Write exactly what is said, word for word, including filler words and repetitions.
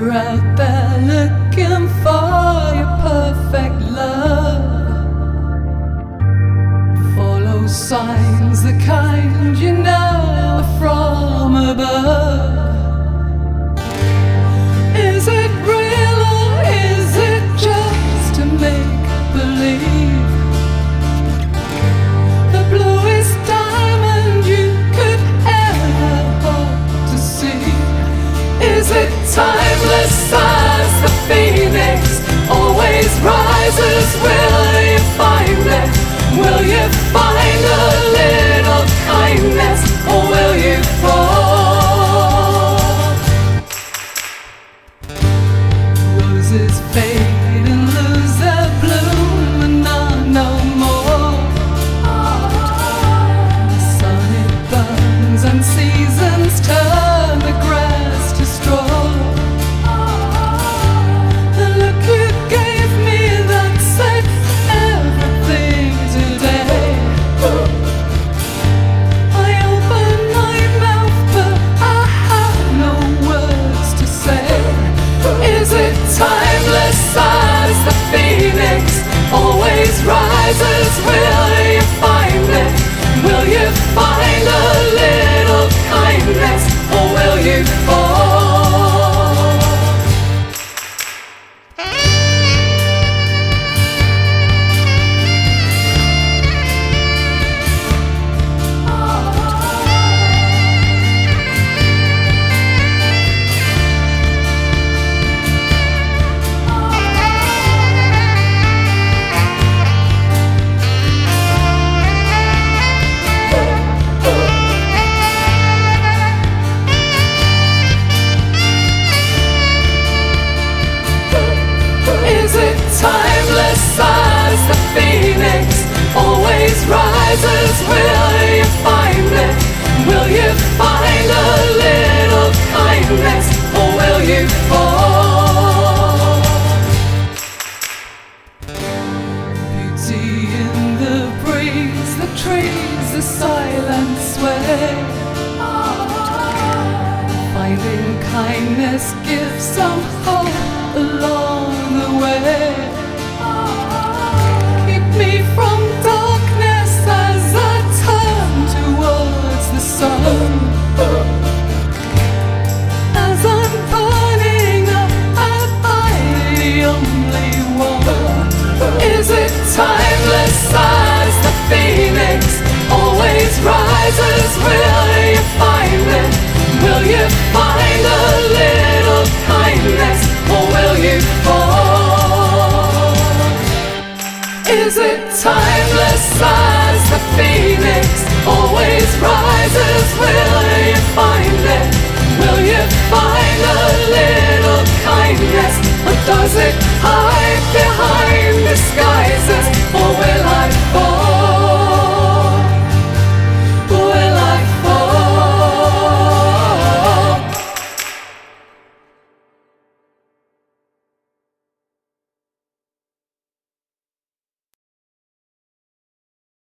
out there looking for your perfect love. Follow signs, the kind you know are from above. Is it real or is it just to make believe? The bluest diamond you could ever hope to see. Is it timeless as the phoenix always rises? Will you find it? Will you find a little kindness, or will you fall? Roses fade and lose their bloom and are no more. The sun it burns and seasons turn the grass to straw. The look you gave me that said everything today. I opened my mouth but I have no words to say. Is it timeless as the phoenix always rises? Will you find it? Will you find a little kindness, or will you fall? Is it timeless as the phoenix always rises? Will you find it? Will you find a little kindness, or will you fall? Beauty in the breeze, the trees, the silent sway. Finding kindness gives some hope along the way. Keep me from darkness as I turn towards the sun. As I'm burning up, am I the only one? Is it timeless as the phoenix always rises? Will you find it? Will you find a little kindness, or will you fall? Is it timeless as the phoenix always rises? Will you find it? Will you find a little kindness, or does it hide behind the sky?